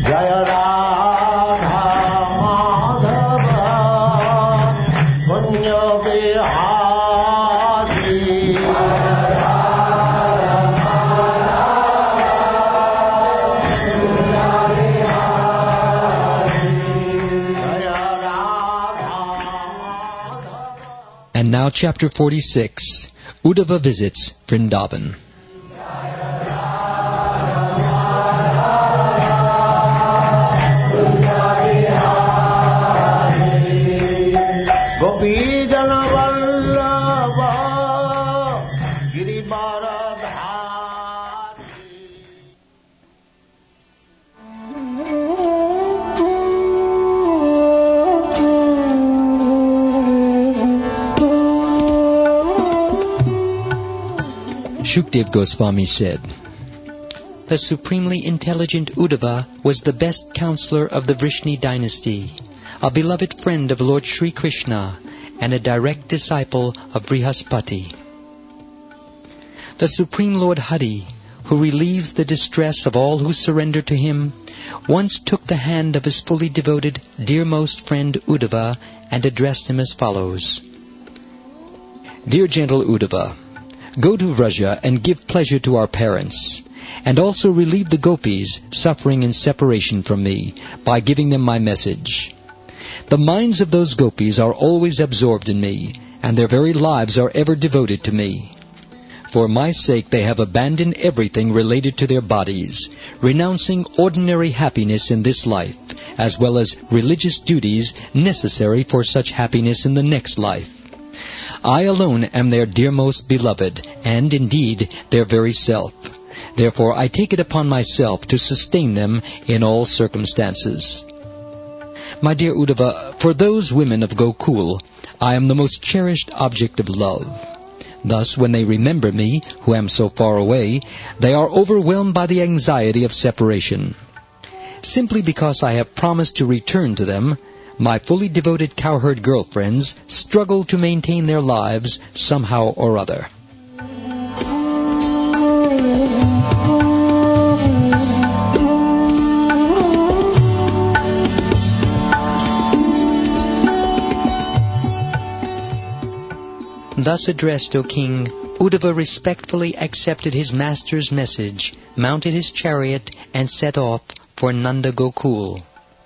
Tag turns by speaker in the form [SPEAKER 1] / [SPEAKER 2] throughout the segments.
[SPEAKER 1] Jaya Radha Madhava Punya Bihari
[SPEAKER 2] And now chapter 46, Uddhava visits Vrindavan. Shukdev Goswami said, "The supremely intelligent Uddhava was the best counselor of the Vrishni dynasty, a beloved friend of Lord Sri Krishna, and a direct disciple of Brihaspati. The Supreme Lord Hari, who relieves the distress of all who surrender to him, once took the hand of his fully devoted, dearmost friend Uddhava and addressed him as follows. Dear gentle Uddhava, go to Vraja and give pleasure to our parents, and also relieve the gopis suffering in separation from me by giving them my message. The minds of those gopis are always absorbed in me, and their very lives are ever devoted to me. For my sake they have abandoned everything related to their bodies, renouncing ordinary happiness in this life, as well as religious duties necessary for such happiness in the next life. I alone am their dearmost beloved, and indeed their very self. Therefore I take it upon myself to sustain them in all circumstances. My dear Uddhava, for those women of Gokul, I am the most cherished object of love. Thus, when they remember me, who am so far away, they are overwhelmed by the anxiety of separation. Simply because I have promised to return to them, my fully devoted cowherd girlfriends struggle to maintain their lives somehow or other. Thus addressed, O King, Uddhava respectfully accepted his master's message, mounted his chariot, and set off for Nanda Gokul.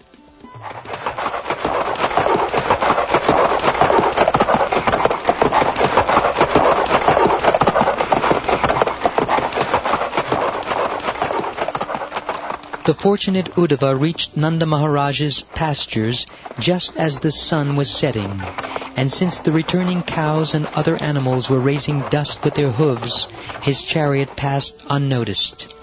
[SPEAKER 2] The fortunate Uddhava reached Nanda Maharaj's pastures just as the sun was setting, and since the returning cows and other animals were raising dust with their hooves, his chariot passed unnoticed.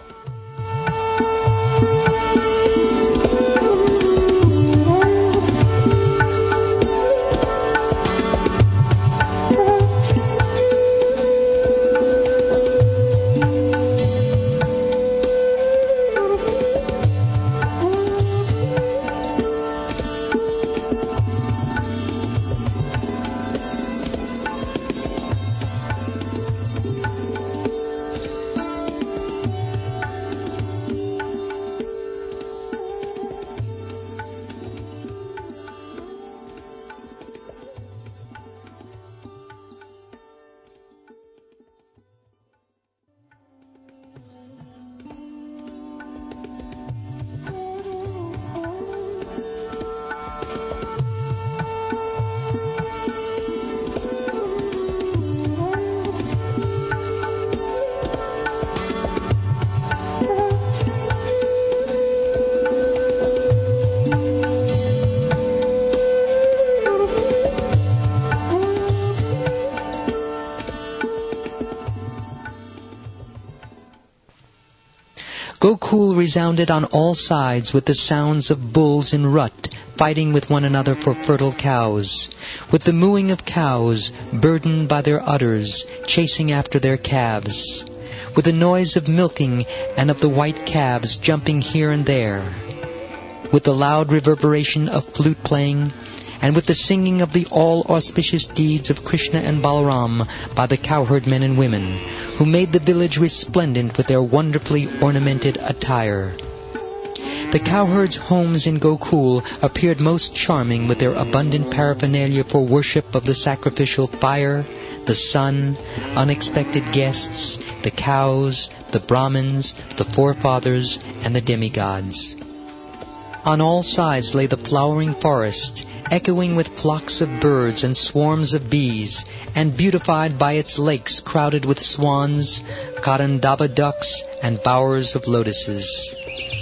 [SPEAKER 2] Gokul resounded on all sides with the sounds of bulls in rut fighting with one another for fertile cows, with the mooing of cows burdened by their udders chasing after their calves, with the noise of milking and of the white calves jumping here and there, with the loud reverberation of flute playing, and with the singing of the all-auspicious deeds of Krishna and Balaram by the cowherd men and women, who made the village resplendent with their wonderfully ornamented attire. The cowherds' homes in Gokul appeared most charming with their abundant paraphernalia for worship of the sacrificial fire, the sun, unexpected guests, the cows, the Brahmins, the forefathers, and the demigods. On all sides lay the flowering forest, echoing with flocks of birds and swarms of bees, and beautified by its lakes crowded with swans, Karandava ducks, and bowers of lotuses.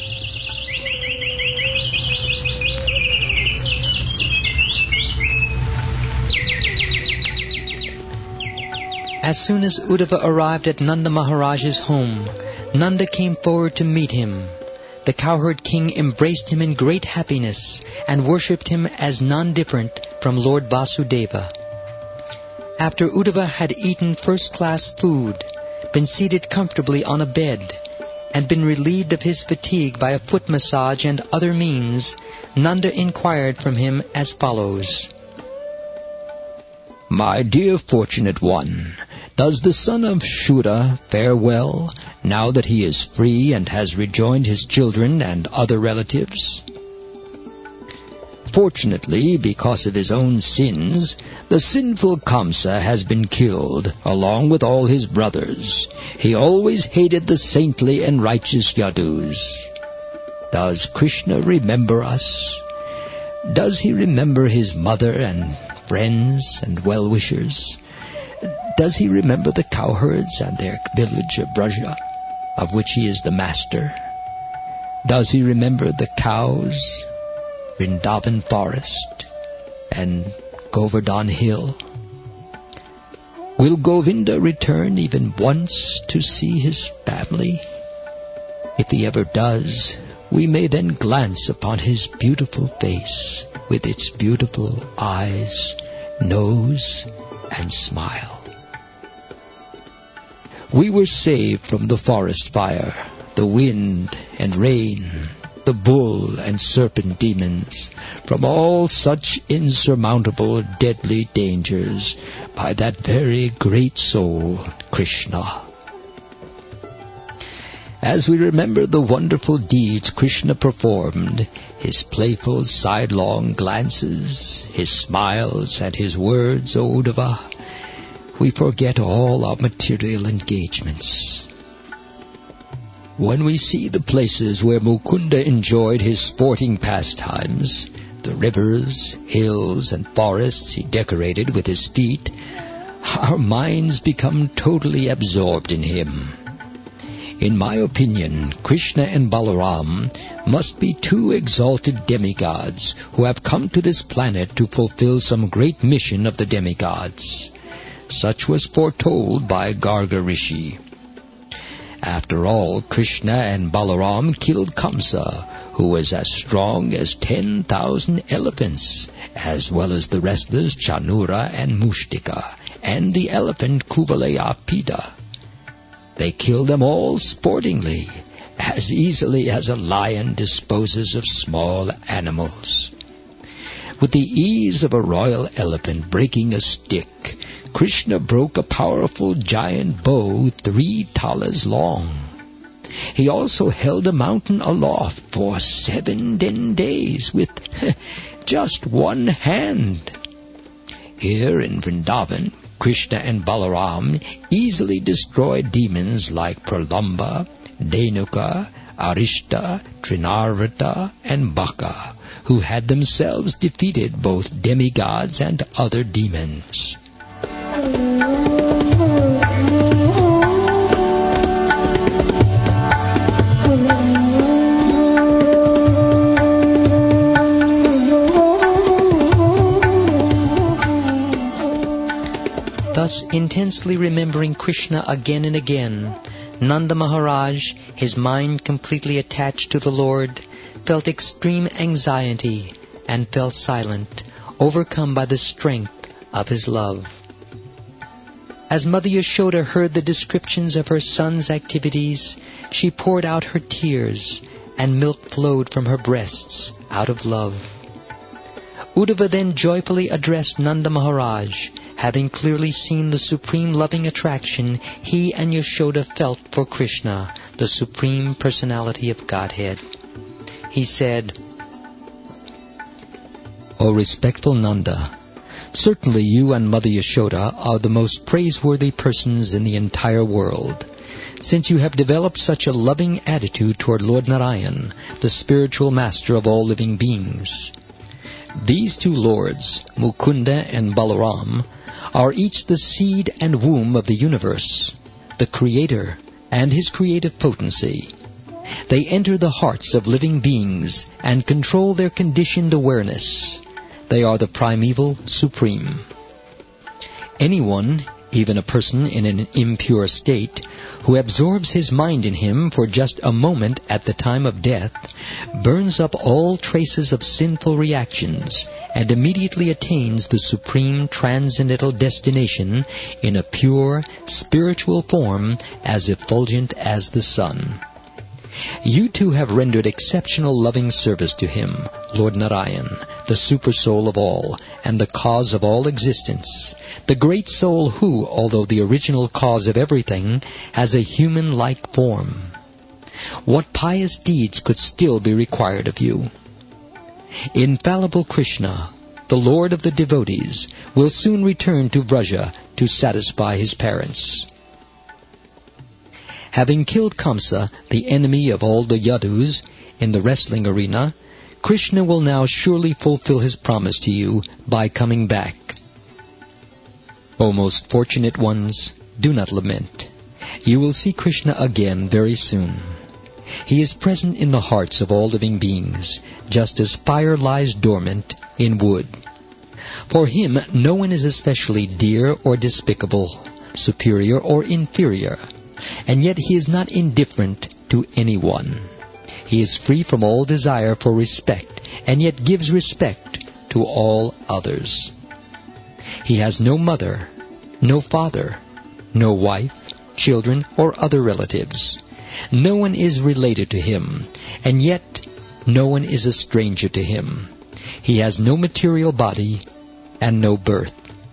[SPEAKER 2] As soon as Uddhava arrived at Nanda Maharaj's home, Nanda came forward to meet him. The cowherd king embraced him in great happiness and worshipped him as none different from Lord Vasudeva. After Uddhava had eaten first-class food, been seated comfortably on a bed, and been relieved of his fatigue by a foot massage and other means, Nanda inquired from him as follows.
[SPEAKER 3] My dear fortunate one, does the son of Shura fare well, now that he is free and has rejoined his children and other relatives? Fortunately, because of his own sins, the sinful Kamsa has been killed, along with all his brothers. He always hated the saintly and righteous Yadus. Does Krishna remember us? Does he remember his mother and friends and well-wishers? Does he remember the cowherds and their village of Braja, of which he is the master? Does he remember the cows, Vrindavan forest, and Govardhan hill? Will Govinda return even once to see his family? If he ever does, we may then glance upon his beautiful face with its beautiful eyes, nose, and smile. We were saved from the forest fire, the wind and rain, the bull and serpent demons, from all such insurmountable deadly dangers by that very great soul, Krishna. As we remember the wonderful deeds Krishna performed, his playful sidelong glances, his smiles, and his words, O Uddhava, we forget all our material engagements. When we see the places where Mukunda enjoyed his sporting pastimes, the rivers, hills, and forests he decorated with his feet, our minds become totally absorbed in him. In my opinion, Krishna and Balaram must be two exalted demigods who have come to this planet to fulfill some great mission of the demigods. Such was foretold by Garga Rishi. After all, Krishna and Balaram killed Kamsa, who was as strong as 10,000 elephants, as well as the wrestlers Chanura and Mushtika, and the elephant Kuvalayapida. They killed them all sportingly, as easily as a lion disposes of small animals. With the ease of a royal elephant breaking a stick, Krishna broke a powerful giant bow 3 talas long. He also held a mountain aloft for 7 days with just one hand. Here in Vrindavan, Krishna and Balaram easily destroyed demons like Pralamba, Denuka, Arishta, Trinarvata, and Baka, who had themselves defeated both demigods and other demons.
[SPEAKER 2] Thus, intensely remembering Krishna again and again, Nanda Maharaj, his mind completely attached to the Lord, felt extreme anxiety and fell silent, overcome by the strength of his love. As Mother Yashoda heard the descriptions of her son's activities, she poured out her tears, and milk flowed from her breasts out of love. Uddhava then joyfully addressed Nanda Maharaj, having clearly seen the supreme loving attraction he and Yashoda felt for Krishna, the Supreme Personality of Godhead. he said,
[SPEAKER 3] O respectful Nanda, certainly you and Mother Yashoda are the most praiseworthy persons in the entire world, since you have developed such a loving attitude toward Lord Narayan, the spiritual master of all living beings. These two lords, Mukunda and Balaram, are each the seed and womb of the universe, the Creator and His creative potency. They enter the hearts of living beings and control their conditioned awareness. They are the primeval supreme. Anyone, even a person in an impure state, who absorbs his mind in Him for just a moment at the time of death, burns up all traces of sinful reactions and immediately attains the supreme transcendental destination in a pure, spiritual form as effulgent as the sun. You two have rendered exceptional loving service to Him, Lord Narayan, the Supersoul of all, and the cause of all existence, the great soul who, although the original cause of everything, has a human-like form. What pious deeds could still be required of you? Infallible Krishna, the Lord of the devotees, will soon return to Vraja to satisfy his parents. Having killed Kamsa, the enemy of all the Yadus, in the wrestling arena, Krishna will now surely fulfill his promise to you by coming back. O most fortunate ones, do not lament. You will see Krishna again very soon. He is present in the hearts of all living beings, just as fire lies dormant in wood. For Him, no one is especially dear or despicable, superior or inferior, and yet He is not indifferent to anyone. He is free from all desire for respect, and yet gives respect to all others. He has no mother, no father, no wife, children, or other relatives. No one is related to Him, and yet no one is a stranger to Him. He has no material body and no birth.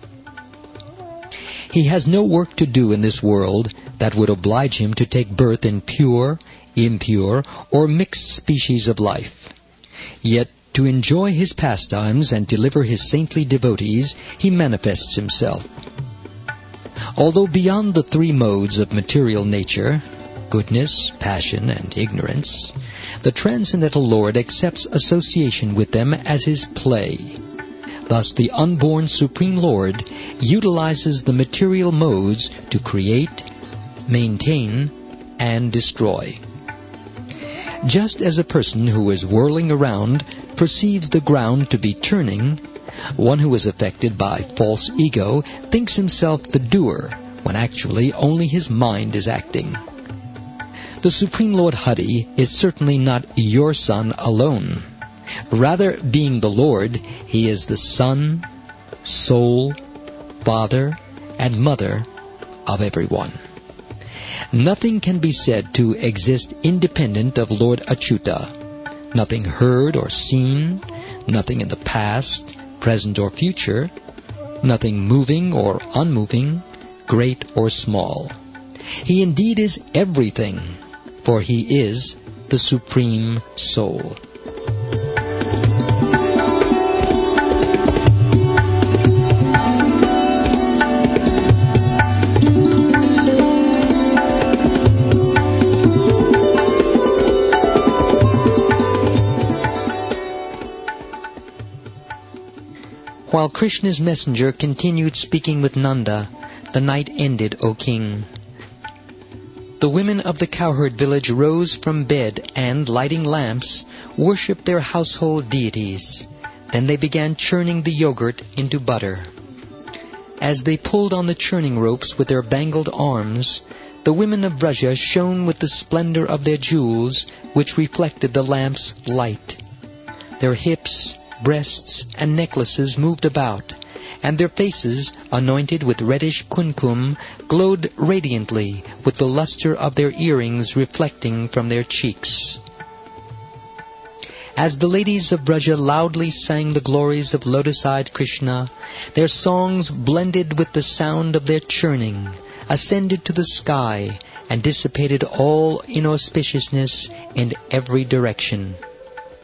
[SPEAKER 3] He has no work to do in this world that would oblige Him to take birth in pure, impure, or mixed species of life. Yet, to enjoy His pastimes and deliver His saintly devotees, He manifests Himself. Although beyond the three modes of material nature, goodness, passion, and ignorance, the Transcendental Lord accepts association with them as His play. Thus the unborn Supreme Lord utilizes the material modes to create, maintain, and destroy. Just as a person who is whirling around perceives the ground to be turning, one who is affected by false ego thinks himself the doer, when actually only his mind is acting. The Supreme Lord Hari is certainly not your son alone. Rather, being the Lord, He is the Son, Soul, Father, and Mother of everyone. Nothing can be said to exist independent of Lord Achyuta. Nothing heard or seen, nothing in the past, present or future, nothing moving or unmoving, great or small. He indeed is everything, for He is the Supreme Soul.
[SPEAKER 2] While Krishna's messenger continued speaking with Nanda, the night ended, O king. The women of the cowherd village rose from bed and, lighting lamps, worshipped their household deities. Then they began churning the yogurt into butter. As they pulled on the churning ropes with their bangled arms, the women of Vraja shone with the splendor of their jewels, which reflected the lamp's light. Their hips, breasts, and necklaces moved about, and their faces, anointed with reddish kumkum, glowed radiantly with the luster of their earrings reflecting from their cheeks. As the ladies of Vraja loudly sang the glories of lotus-eyed Krishna, their songs blended with the sound of their churning, ascended to the sky, and dissipated all inauspiciousness in every direction.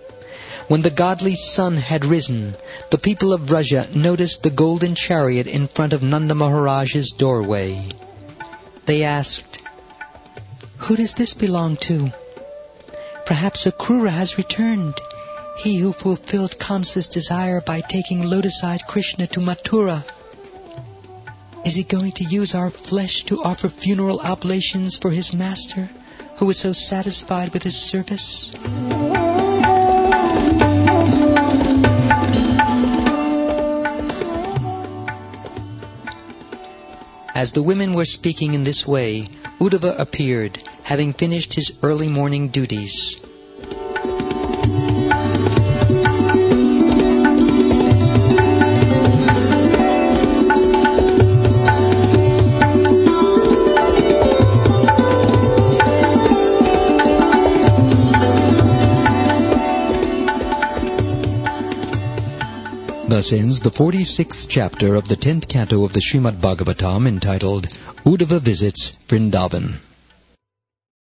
[SPEAKER 2] When the godly sun had risen, the people of Vraja noticed the golden chariot in front of Nanda Maharaj's doorway. They asked, "Who does this belong to? Perhaps Akrura has returned, he who fulfilled Kamsa's desire by taking lotus-eyed Krishna to Mathura. Is he going to use our flesh to offer funeral oblations for his master, who was so satisfied with his service?" As the women were speaking in this way, Uddhava appeared, having finished his early morning duties.
[SPEAKER 3] Thus ends the 46th chapter of the 10th canto of the Srimad Bhagavatam, entitled Uddhava Visits Vrindavan.